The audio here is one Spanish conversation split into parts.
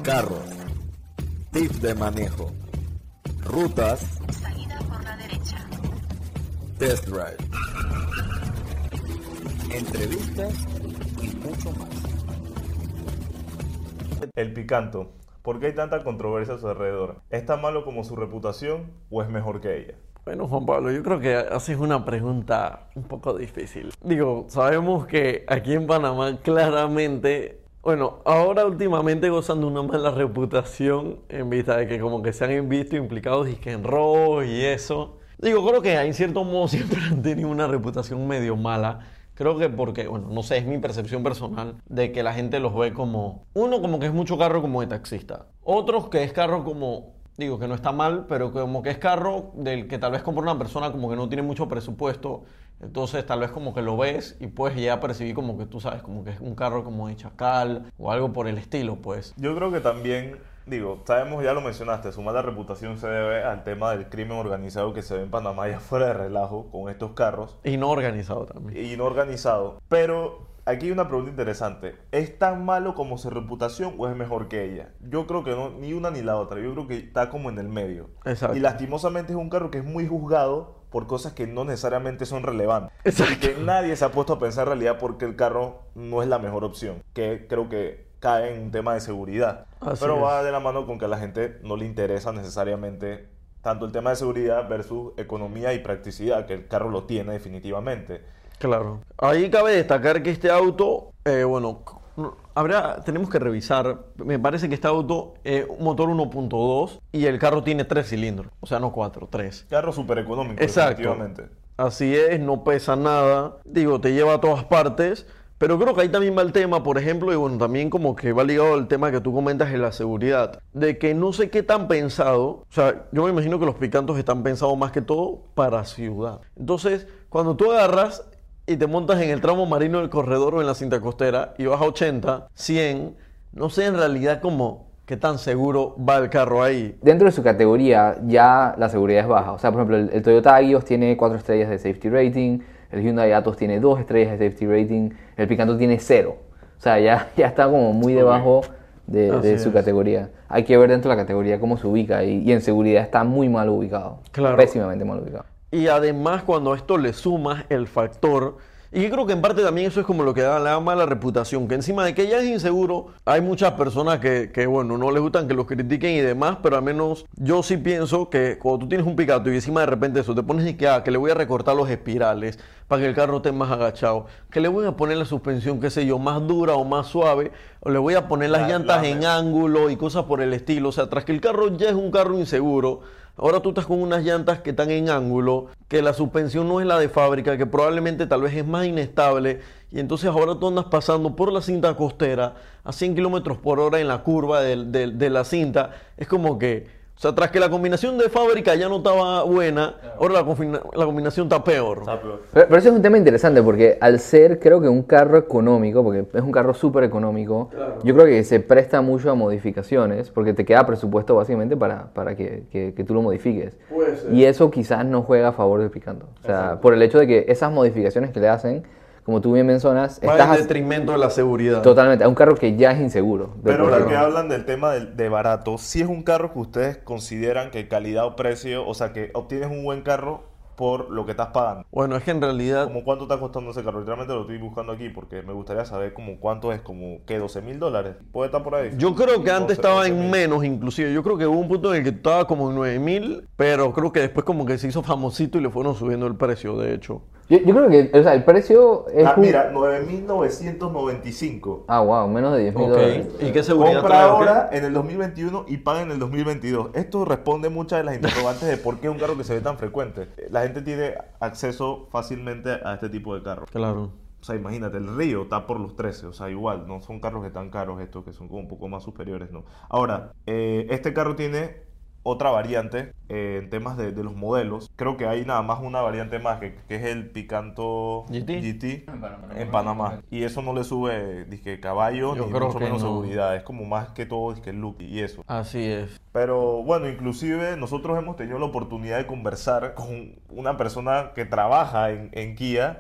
carros, tips de manejo, rutas, salida por la derecha, test drive, entrevistas y mucho más. El Picanto. ¿Por qué hay tanta controversia a su alrededor? ¿Es tan malo como su reputación o es mejor que ella? Bueno, Juan Pablo, yo creo que haces una pregunta un poco difícil. Digo, sabemos que aquí en Panamá claramente, bueno, ahora últimamente gozan de una mala reputación en vista de que como que se han visto implicados y que en robos y eso. Digo, creo que en cierto modo siempre han tenido una reputación medio mala. Creo que porque, bueno, no sé, es mi percepción personal de que la gente los ve como, uno como que es mucho carro como de taxista, otros que es carro como, digo que no está mal, pero como que es carro del que tal vez compra una persona como que no tiene mucho presupuesto, entonces tal vez como que lo ves y puedes ya percibir como que tú sabes, como que es un carro como de chacal o algo por el estilo, pues. Yo creo que también, digo, sabemos, ya lo mencionaste, su mala reputación se debe al tema del crimen organizado que se ve en Panamá ya fuera de relajo con estos carros. Y no organizado también. Y no organizado. Pero aquí hay una pregunta interesante. ¿Es tan malo como su reputación o es mejor que ella? Yo creo que no, ni una ni la otra. Yo creo que está como en el medio. Exacto. Y lastimosamente es un carro que es muy juzgado por cosas que no necesariamente son relevantes. Exacto. Y que nadie se ha puesto a pensar en realidad porque el carro no es la mejor opción. Que creo que cae en un tema de seguridad. Pero va de la mano con que a la gente no le interesa necesariamente tanto el tema de seguridad versus economía y practicidad, que el carro lo tiene definitivamente. Claro. Ahí cabe destacar que este auto, tenemos que revisar, me parece que este auto es un motor 1.2 y el carro tiene 3 cilindros, o sea, no 4, 3. Carro súper económico, Exacto. definitivamente. Así es, no pesa nada, digo, te lleva a todas partes, pero creo que ahí también va el tema, por ejemplo, y bueno, también como que va ligado al tema que tú comentas de la seguridad, de que no sé qué tan pensado, o sea, yo me imagino que los picantos están pensados más que todo para ciudad. Entonces, cuando tú agarras y te montas en el tramo marino del corredor o en la cinta costera y vas a 80, 100, no sé en realidad como qué tan seguro va el carro ahí. Dentro de su categoría ya la seguridad es baja. O sea, por ejemplo, el Toyota Agios tiene 4 estrellas de safety rating, el Hyundai Atos tiene 2 estrellas de safety rating, el Picanto tiene 0. O sea, ya está como muy debajo de su categoría. Hay que ver dentro de la categoría cómo se ubica y en seguridad está muy mal ubicado. Claro. Pésimamente mal ubicado. Y además cuando a esto le sumas el factor, y yo creo que en parte también eso es como lo que da la mala reputación, que encima de que ya es inseguro, hay muchas personas que bueno, no les gustan que los critiquen y demás, pero al menos yo sí pienso que cuando tú tienes un Picanto y encima de repente eso, te pones y que le voy a recortar los espirales para que el carro esté más agachado, que le voy a poner la suspensión, qué sé yo, más dura o más suave, o le voy a poner las llantas en ángulo y cosas por el estilo, o sea, tras que el carro ya es un carro inseguro, ahora tú estás con unas llantas que están en ángulo, que la suspensión no es la de fábrica, que probablemente tal vez es más inestable, y entonces ahora tú andas pasando por la cinta costera a 100 kilómetros por hora en la curva de la cinta. Es como que, o sea, tras que la combinación de fábrica ya no estaba buena, ahora la combinación está peor. Pero eso es un tema interesante porque al ser creo que un carro económico, porque es un carro súper económico, claro, yo creo que se presta mucho a modificaciones porque te queda presupuesto básicamente para que tú lo modifiques. Puede ser. Y eso quizás no juega a favor del Picanto. O sea, exacto, por el hecho de que esas modificaciones que le hacen, como tú bien mencionas, va en detrimento de la seguridad. Totalmente, a un carro que ya es inseguro. Pero lo que hablan del tema de barato, si es un carro que ustedes consideran que calidad o precio, o sea, que obtienes un buen carro por lo que estás pagando. Bueno, es que en realidad... ¿Cómo cuánto está costando ese carro? Literalmente lo estoy buscando aquí porque me gustaría saber como cuánto es, como que $12,000. ¿Puede estar por ahí? Yo creo que antes estaba en menos inclusive. Yo creo que hubo un punto en el que estaba como en 9,000, pero creo que después como que se hizo famosito y le fueron subiendo el precio, de hecho. Yo creo que, o sea, el precio es... mira, 9,995. Ah, wow, menos de $10,000. ¿Y qué seguridad compra trae, ahora en el 2021 y paga en el 2022. Esto responde muchas de las interrogantes de por qué es un carro que se ve tan frecuente. La gente tiene acceso fácilmente a este tipo de carros. Claro. O sea, imagínate, el Río está por los 13, o sea, igual, no son carros que tan caros estos, que son como un poco más superiores, ¿no? Ahora, este carro tiene otra variante en temas de los modelos. Creo que hay nada más una variante más, que es el Picanto GT en Panamá. Y eso no le sube disque caballo ni mucho menos seguridad. Es como más que todo disque look y eso. Así es. Pero bueno, inclusive nosotros hemos tenido la oportunidad de conversar con una persona que trabaja en Kia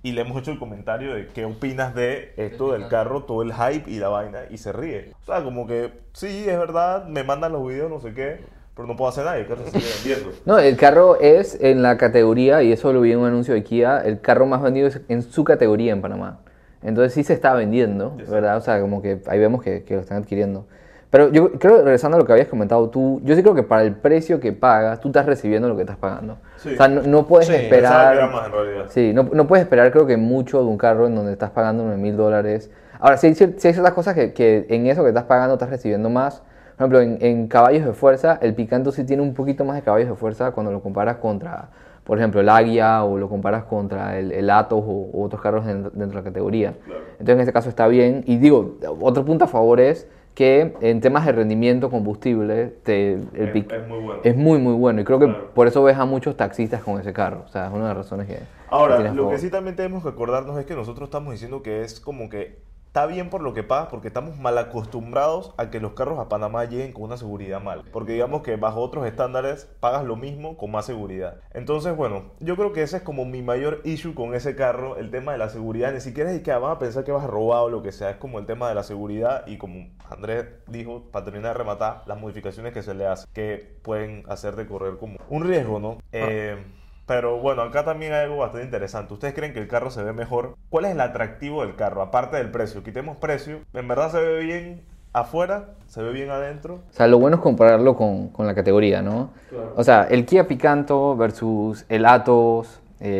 y le hemos hecho el comentario de qué opinas de esto del carro, todo el hype y la vaina, y se ríe. O sea, como que, sí, es verdad, me mandan los videos, no sé qué, pero no puedo hacer nada, el carro se sigue vendiendo. No, el carro es en la categoría, y eso lo vi en un anuncio de Kia, el carro más vendido es en su categoría en Panamá. Entonces sí se está vendiendo, ¿verdad? O sea, como que ahí vemos que lo están adquiriendo. Pero yo creo, regresando a lo que habías comentado tú, yo sí creo que para el precio que pagas, tú estás recibiendo lo que estás pagando. Sí. O sea, no puedes Pensaba que esperar... era más en realidad. Sí, no puedes esperar creo que mucho de un carro en donde estás pagando $9,000. Ahora, sí hay ciertas cosas que en eso que estás pagando estás recibiendo más. Por ejemplo, en caballos de fuerza, el Picanto sí tiene un poquito más de caballos de fuerza cuando lo comparas contra, por ejemplo, el Águila o lo comparas contra el Atos o otros carros dentro de la categoría. Claro. Entonces, en este caso está bien. Y digo, otro punto a favor es que en temas de rendimiento combustible es muy bueno. Es muy bueno y creo que por eso ves a muchos taxistas con ese carro, o sea, es una de las razones que ahora, tienes lo que sí también tenemos que acordarnos es que nosotros estamos diciendo que es como que está bien por lo que pagas porque estamos mal acostumbrados a que los carros a Panamá lleguen con una seguridad mal, porque digamos que bajo otros estándares pagas lo mismo con más seguridad. Entonces, bueno, yo creo que ese es como mi mayor issue con ese carro, el tema de la seguridad. Ni siquiera es que van a pensar que vas a robar o lo que sea, es como el tema de la seguridad y como Andrés dijo, para terminar de rematar, las modificaciones que se le hacen, que pueden hacerte correr como un riesgo, ¿no? Pero bueno, acá también hay algo bastante interesante. ¿Ustedes creen que el carro se ve mejor? ¿Cuál es el atractivo del carro? Aparte del precio. Quitemos precio. ¿En verdad se ve bien afuera? ¿Se ve bien adentro? O sea, lo bueno es compararlo con la categoría, ¿no? Claro. O sea, el Kia Picanto versus el Atos,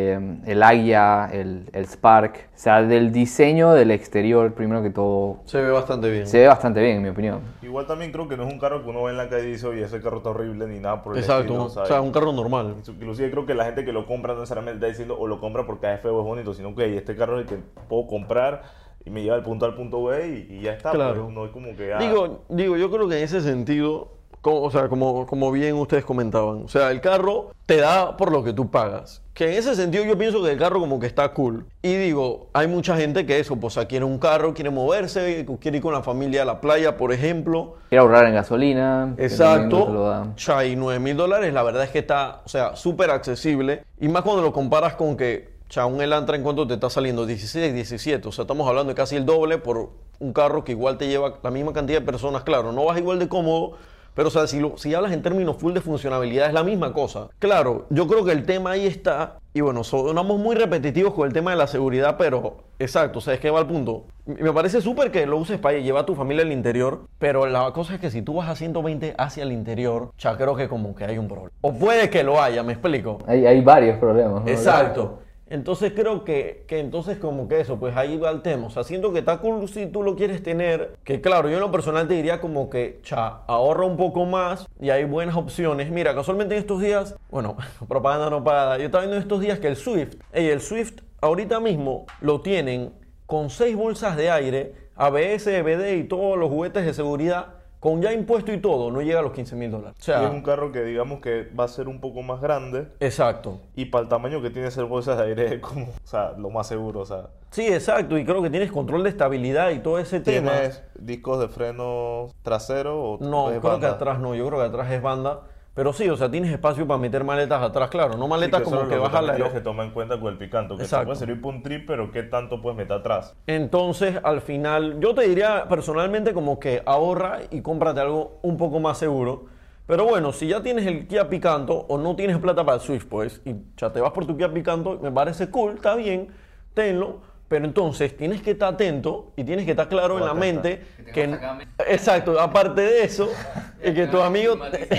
el Águila, el Spark. O sea, del diseño del exterior, primero que todo... Se ve bastante bien. Se ve bastante bien, en mi opinión. Igual también creo que no es un carro que uno ve en la calle y dice, oye, ese carro está horrible ni nada por el estilo. Exacto, o sea, un carro normal. Inclusive creo que la gente que lo compra no necesariamente está diciendo o lo compra porque es feo o es bonito, sino que este carro es el que puedo comprar y me lleva del punto A al punto B y ya está. Claro. Pero no es como que... Digo, yo creo que en ese sentido... O sea, como bien ustedes comentaban, o sea, el carro te da por lo que tú pagas. Que en ese sentido yo pienso que el carro como que está cool. Y digo, hay mucha gente que eso, pues quiere un carro, quiere moverse, quiere ir con la familia a la playa, por ejemplo. Quiere ahorrar en gasolina. Exacto. Ya, y $9,000, la verdad es que está, o sea, súper accesible. Y más cuando lo comparas con que, ya, un Elantra en cuanto te está saliendo 16, 17. O sea, estamos hablando de casi el doble por un carro que igual te lleva la misma cantidad de personas. Claro, no vas igual de cómodo. Pero, o sea, si hablas en términos full de funcionalidad, es la misma cosa. Claro, yo creo que el tema ahí está, y bueno, sonamos muy repetitivos con el tema de la seguridad, pero, exacto, o sea, es que va al punto. Me parece súper que lo uses para llevar a tu familia al interior, pero la cosa es que si tú vas a 120 hacia el interior, ya creo que como que hay un problema. O puede que lo haya, ¿me explico? Hay varios problemas, ¿no? Exacto. Entonces creo que entonces como que eso, pues ahí va el tema. O sea, siento que está cool si tú lo quieres tener, que claro, yo en lo personal te diría como que, ahorra un poco más y hay buenas opciones. Mira, casualmente en estos días, bueno, propaganda no pagada, yo estaba viendo en estos días que el Swift ahorita mismo lo tienen con 6 bolsas de aire, ABS, EBD y todos los juguetes de seguridad, con ya impuesto y todo, no llega a los $15,000. O sea, y es un carro que digamos que va a ser un poco más grande. Exacto. Y para el tamaño que tiene ser bolsas de aire es como, o sea, lo más seguro, o sea. Sí, exacto. Y creo que tienes control de estabilidad y todo ese tema. ¿Tienes discos de freno trasero o no, creo banda? que atrás no. Yo creo que atrás es banda. Pero sí, o sea, tienes espacio para meter maletas atrás, claro. No maletas sí, como que vas a la... que toma en cuenta con el Picanto, que te puede servir para un trip, pero ¿qué tanto puedes meter atrás? Entonces, al final, yo te diría personalmente como que ahorra y cómprate algo un poco más seguro. Pero bueno, si ya tienes el Kia Picanto o no tienes plata para el Swift, pues, y ya te vas por tu Kia Picanto, me parece cool, está bien, tenlo. Pero entonces tienes que estar atento y tienes que estar claro en la mente que exacto, aparte de eso, y que tu amigo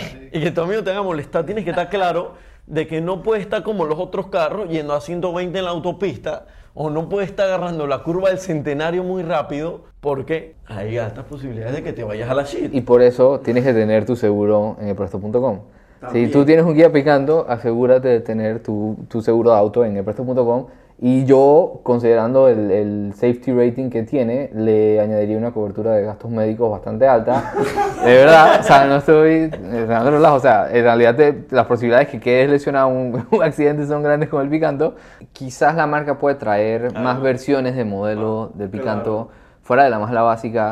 te haga molestar, tienes que estar claro de que no puedes estar como los otros carros yendo a 120 en la autopista o no puedes estar agarrando la curva del Centenario muy rápido porque hay altas posibilidades de que te vayas a la shit. Y por eso tienes que tener tu seguro en elpresto.com. Si tú tienes un Kia Picanto, asegúrate de tener tu seguro de auto en elpresto.com. Y yo, considerando el safety rating que tiene, le añadiría una cobertura de gastos médicos bastante alta. De verdad, o sea, no estoy dando relajo. O sea, en realidad las posibilidades que quedes lesionado en un accidente son grandes con el Picanto. Quizás la marca puede traer más versiones de modelo del Picanto, fuera de la más la básica.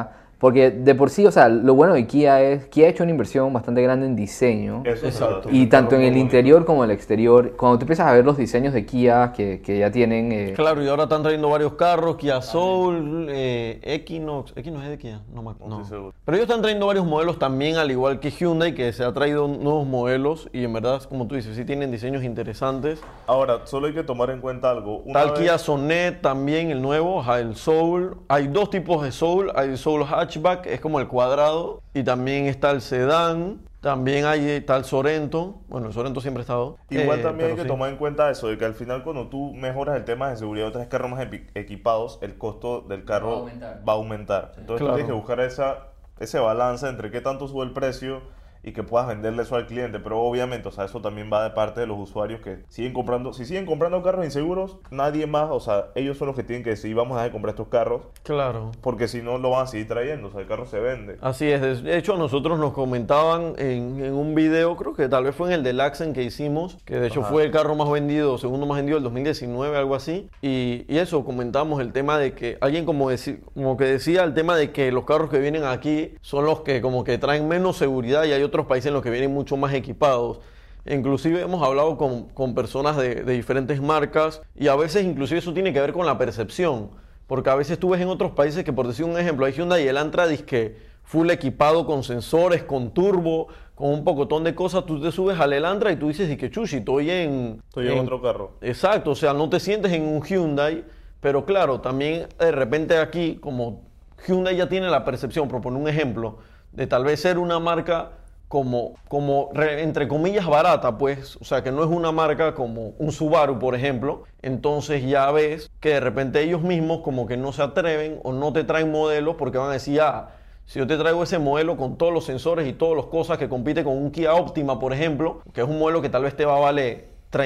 Porque de por sí, o sea, lo bueno de Kia es, Kia ha hecho una inversión bastante grande en diseño. Eso es Exacto. verdad. Y tanto en el Muy interior como en el exterior, cuando tú empiezas a ver los diseños de Kia que ya tienen... Claro, y ahora están trayendo varios carros, Kia Soul, Equinox es de Kia, no me acuerdo. No estoy seguro. Pero ellos están trayendo varios modelos también, al igual que Hyundai, que se ha traído nuevos modelos y en verdad, como tú dices, sí tienen diseños interesantes. Ahora, solo hay que tomar en cuenta algo. Una Tal vez- Kia Sonet también, el nuevo, ajá, el Soul. Hay dos tipos de Soul, hay el Soul Hatchback, es como el cuadrado, y también está el sedán. También está el Sorento, bueno, el Sorento siempre ha estado. Igual también hay pero que sí. tomar en cuenta eso, de que al final cuando tú mejoras el tema de seguridad o traes carros más equipados, el costo del carro va a aumentar. Entonces Claro. tú tienes que buscar ese balance entre qué tanto sube el precio y que puedas venderle eso al cliente. Pero obviamente, o sea, eso también va de parte de los usuarios que siguen comprando. Si siguen comprando carros inseguros, nadie más, o sea, ellos son los que tienen que decir, vamos a dejar de comprar estos carros, Claro. porque si no lo van a seguir trayendo, o sea, el carro se vende. Así es, de hecho nosotros nos comentaban en un video, creo que tal vez fue en el del Accent que hicimos, que de hecho Ajá. fue el carro más vendido, segundo más vendido del 2019, algo así, y eso, comentamos el tema de que alguien como que decía el tema de que los carros que vienen aquí son los que como que traen menos seguridad y hay otros países en los que vienen mucho más equipados. Inclusive hemos hablado con personas de diferentes marcas y a veces inclusive eso tiene que ver con la percepción. Porque a veces tú ves en otros países que, por decir un ejemplo, hay Hyundai y el Elantra disque full equipado con sensores, con turbo, con un pocotón de cosas. Tú te subes al Elantra y tú dices, y que chuchi, estoy en Otro carro. Exacto, o sea, no te sientes en un Hyundai, pero claro, también de repente aquí, como Hyundai ya tiene la percepción, por poner un ejemplo, de tal vez ser una marca entre comillas barata, pues, o sea, que no es una marca como un Subaru, por ejemplo, entonces ya ves que de repente ellos mismos como que no se atreven o no te traen modelos porque van a decir, si yo te traigo ese modelo con todos los sensores y todas las cosas que compite con un Kia Optima, por ejemplo, que es un modelo que tal vez te va a valer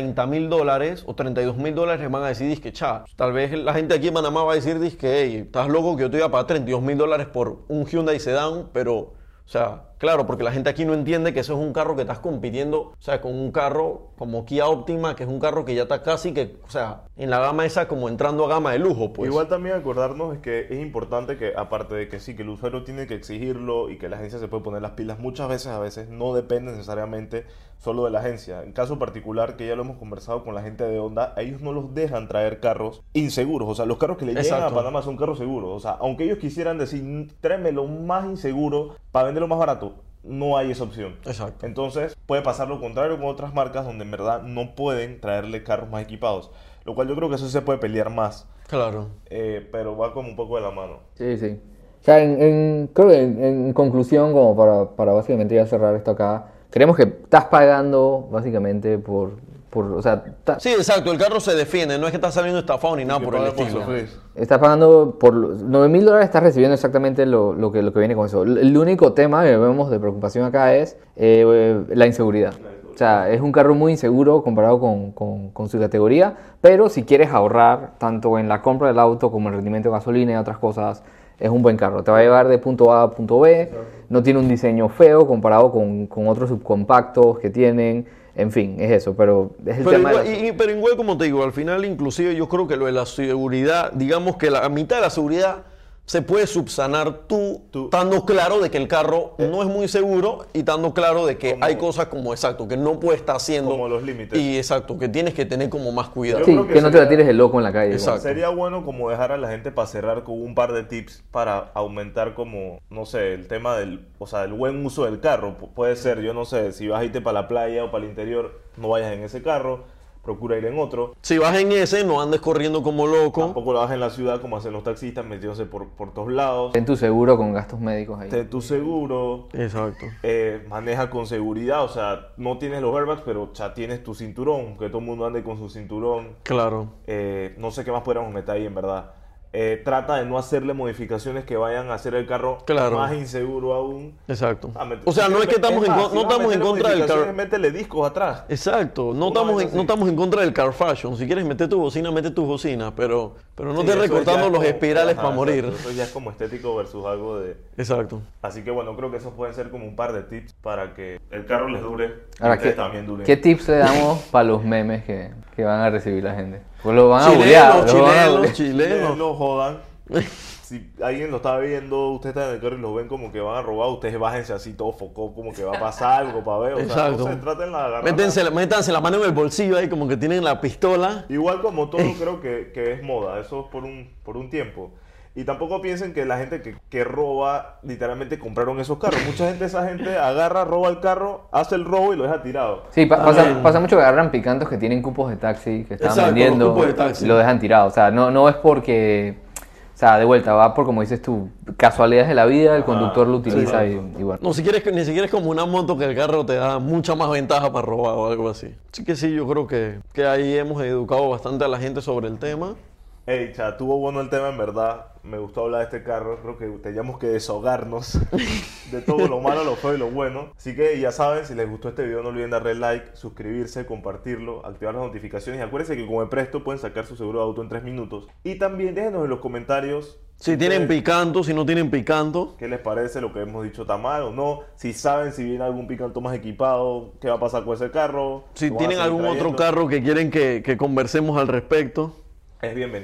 $30,000 o $32,000, van a decir, que tal vez la gente aquí en Panamá va a decir, hey, estás loco que yo te voy a pagar $32,000 por un Hyundai Sedan, pero... O sea, claro, porque la gente aquí no entiende que eso es un carro que estás compitiendo, o sea, con un carro como Kia Optima, que es un carro que ya está casi que, o sea, en la gama esa como entrando a gama de lujo, pues. Igual también acordarnos es que es importante que, aparte de que sí, que el usuario tiene que exigirlo y que la agencia se puede poner las pilas, muchas veces, a veces, no depende necesariamente solo de la agencia. En caso particular, que ya lo hemos conversado con la gente de Honda, a ellos no los dejan traer carros inseguros. O sea, los carros que le llegan a Exacto. Panamá son carros seguros. O sea, aunque ellos quisieran decir, tráeme lo más inseguro para venderlo más barato, no hay esa opción. Exacto. Entonces puede pasar lo contrario con otras marcas donde en verdad no pueden traerle carros más equipados. Lo cual yo creo que eso se puede pelear más. Claro. Pero va como un poco de la mano. Sí, sí. O sea, creo que en conclusión, como para básicamente ya cerrar esto acá, creemos que estás pagando básicamente o sea, Sí, exacto, el carro se defiende, no es que está saliendo estafado ni nada por el estilo. estás pagando por $9,000, estás recibiendo exactamente lo que viene con eso. El único tema que vemos de preocupación acá es la inseguridad. O sea, es un carro muy inseguro comparado con su categoría, pero si quieres ahorrar tanto en la compra del auto como en el rendimiento de gasolina y otras cosas, es un buen carro. Te va a llevar de punto A a punto B, no tiene un diseño feo comparado con otros subcompactos que tienen. En fin, es eso, pero es el Pero tema igual, de pero igual, como te digo, al final inclusive yo creo que lo de la seguridad, digamos que la mitad de la seguridad se puede subsanar tú estando claro de que el carro no es muy seguro y estando claro de que hay cosas como, exacto, que no puedes estar haciendo. Como los límites. Y exacto, que tienes que tener como más cuidado. Yo Sí, creo que que no te la sería- tires de loco en la calle. Exacto. Sería bueno como dejar a la gente para cerrar con un par de tips para aumentar como, no sé, el tema del buen uso del carro. Puede ser, yo no sé, si vas a irte para la playa o para el interior, no vayas en ese carro, procura ir en otro. Si vas en ese, no andes corriendo como loco. Tampoco lo hagas en la ciudad como hacen los taxistas, metiéndose por todos lados. Ten tu seguro con gastos médicos ahí. Ten tu seguro, Exacto. maneja con seguridad, o sea, no tienes los airbags, pero ya tienes tu cinturón, que todo el mundo ande con su cinturón. Claro. No sé qué más podríamos meter ahí en verdad. Trata de no hacerle modificaciones que vayan a hacer el carro Claro. más inseguro aún. Exacto. Ah, O sea, no es que estamos en, más, no estamos en contra del carro. car. Métele discos atrás. Exacto, no Una estamos, vaina en, así. no estamos en contra del car fashion. Si quieres meter tu bocina, mete tu bocina, pero no Sí, te eso recortando ya es los como- espirales ajá, para morir. exacto, eso ya es como estético versus algo de... Exacto. Así que bueno, creo que esos pueden ser como un par de tips para que el carro les dure y Ahora, ustedes también duren. ¿qué tips le damos para los memes que van a recibir la gente? Pues lo van a bullear. Chilenos, lo van a bullear. chilenos. No jodan. si alguien lo está viendo, usted está en el carro y lo ven como que van a robar, ustedes bájense así todo focó, como que va a pasar algo para ver. O sea, Exacto. no se traten de agarrar. Métanse la mano en el bolsillo ahí como que tienen la pistola. Igual como todo, creo que es moda, eso es por un tiempo. Y tampoco piensen que la gente que roba, literalmente compraron esos carros. Mucha gente, esa gente agarra, roba el carro, hace el robo y lo deja tirado. Sí, pasa mucho que agarran picantos que tienen cupos de taxi que estaban Exacto, vendiendo los cupos de taxi. y lo dejan tirado. O sea, no es porque, o sea, de vuelta, va por, como dices tú, casualidades de la vida, el conductor lo utiliza sí, y bueno. No, si quieres, ni siquiera es como una moto que el carro te da mucha más ventaja para robar o algo así. Así que sí, yo creo que ahí hemos educado bastante a la gente sobre el tema. Ey, tuvo bueno el tema en verdad. Me gustó hablar de este carro. Creo que teníamos que desahogarnos de todo lo malo, lo feo y lo bueno. Así que ya saben, si les gustó este video, no olviden darle like, suscribirse, compartirlo, activar las notificaciones. Y acuérdense que con el Presto pueden sacar su seguro de auto en 3 minutos. Y también déjenos en los comentarios Si tienen ustedes picanto, si no tienen picanto. qué les parece lo que hemos dicho, está mal o no. Si saben si viene algún picanto más equipado, qué va a pasar con ese carro. Si ¿Lo van a tienen seguir algún otro trayendo? carro que quieren que conversemos al respecto. Es bienvenido.